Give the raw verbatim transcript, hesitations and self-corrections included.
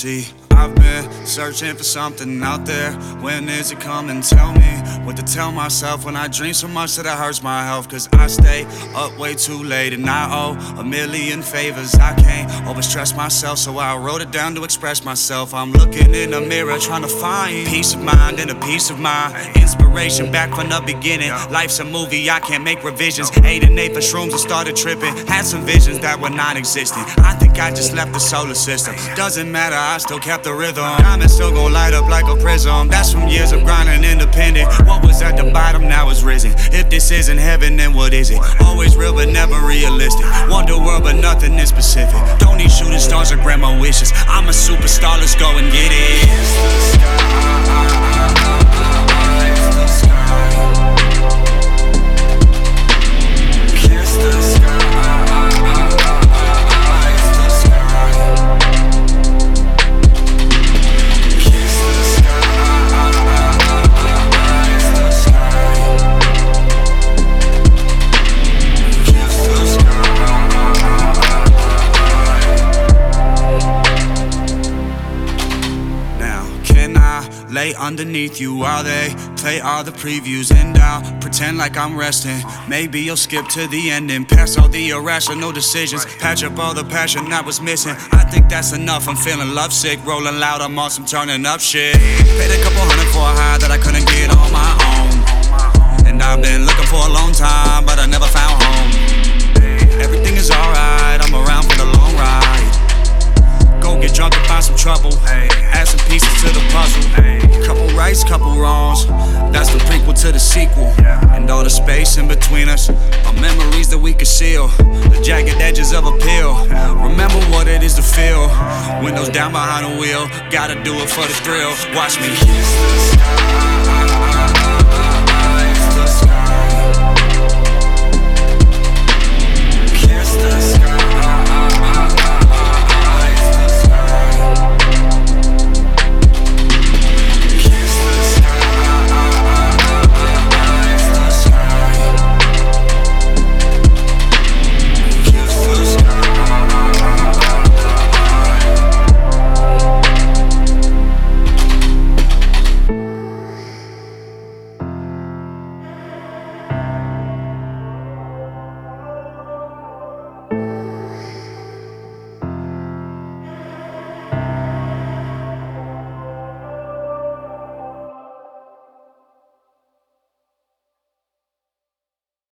See, I've been searching for something out there. When is it coming? Tell me what to tell myself when I dream so much that it hurts my health. Cause I stay up way too late and I owe a million favors. I can't overstress myself, so I wrote it down to express myself. I'm looking in the mirror trying to find peace of mind and a peace of mind. Inspiration back from the beginning. Life's a movie, I can't make revisions. Ate and ate for shrooms and started tripping. Had some visions that were non-existent. I think I just left the solar system. Doesn't matter, I still kept the rhythm. Diamond still gon' light up like a prism. That's from years of grinding independent. What was at the bottom now is risen. If this isn't heaven, then what is it? Always real but never realistic. Wonder world but nothing is specific. Don't need shooting stars or grant my wishes. I'm a superstar, let's go and get it. Kiss the sky. Lay underneath you while they play all the previews, and I'll pretend like I'm resting. Maybe you'll skip to the ending, pass all the irrational decisions, patch up all the passion I was missing. I think that's enough, I'm feeling lovesick, rolling loud, I'm on some turning up shit. Paid a couple hundred for a high that I couldn't get on my own, and I've been looking for a long time, but I never found home. Everything is alright, I'm around for the long ride. Go get drunk and find some trouble, add some pieces to the puzzle. Couple rights, couple wrongs, that's the prequel to the sequel. And all the space in between us are memories that we conceal, the jagged edges of a pill. Remember what it is to feel, windows down behind the wheel. Gotta do it for the thrill, watch me kiss the sky.